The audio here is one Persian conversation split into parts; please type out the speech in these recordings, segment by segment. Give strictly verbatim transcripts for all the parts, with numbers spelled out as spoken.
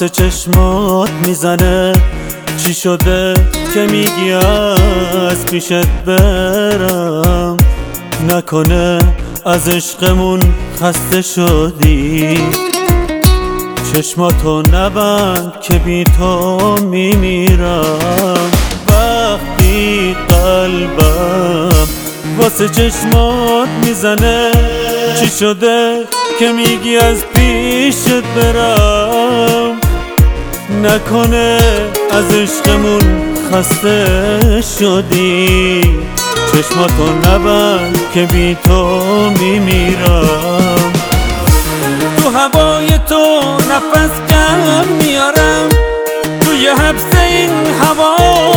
واسه چشمات میزنه. چی شده که میگی از پیشت برم؟ نکنه از عشقمون خسته شدی؟ چشماتو نبند که بی تو میمیرم. وقتی قلبم واسه چشمات میزنه، چی شده که میگی از پیشت برم؟ نکنه از عشقمون خسته شدی؟ چشماتو نبند که بی تو میمیرم. تو هوای تو نفس کم میارم، توی حبس این هوا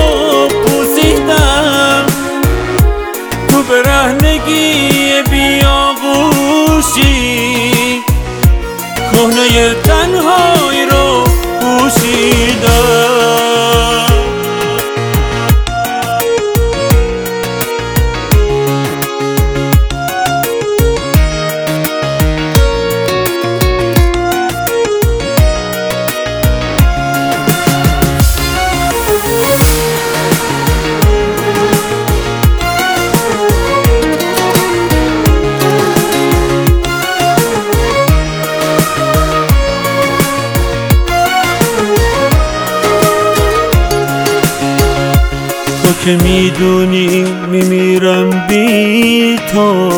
پوسیدم. تو برهنگی بیاغوشی کهنه تنهایی رو پوشیدم. تو که میدونی میمیرم بی تو،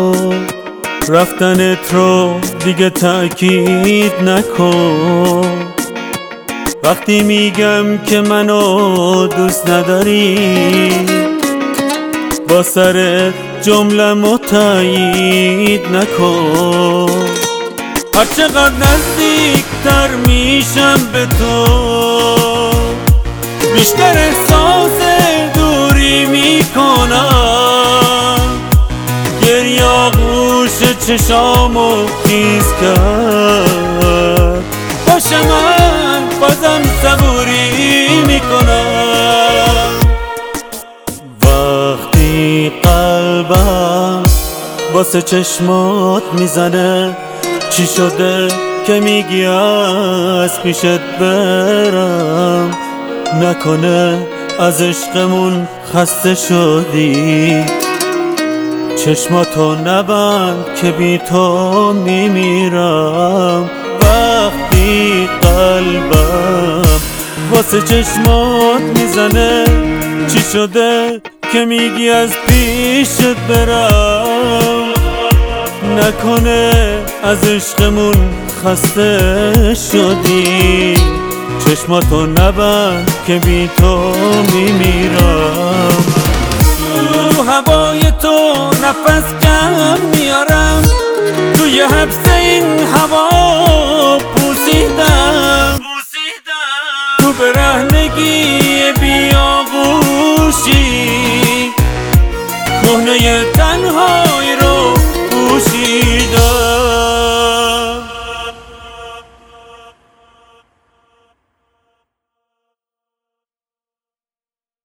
رفتنت رو دیگه تأکید نکن. وقتی میگم که منو دوست نداری، با سر جمله‌مو تایید نکن. هرچقدر نزدیکتر میشم به تو، بیشتر احساس دوری میکنم. گریه آغوش چشامو خیز کرد، باشه من بازم صبوری میکنم. وقتی قلبم واسه چشمات میزنه، چی شده که میگی از پیشت برم؟ نکنه از عشقمون خسته شدی؟ چشماتو نبند که بی تو میمیرم. وقتی قلبم واسه چشمات میزنه، چی شده که میگی از پیشت برم؟ نکنه از عشقمون خسته شدی؟ چشماتو نبند که بی تو میمیرم. تو هوای تو نفس کم میارم، توی حبس این هوا پوسیدم. تو برهنگی بیاغوشی کهنه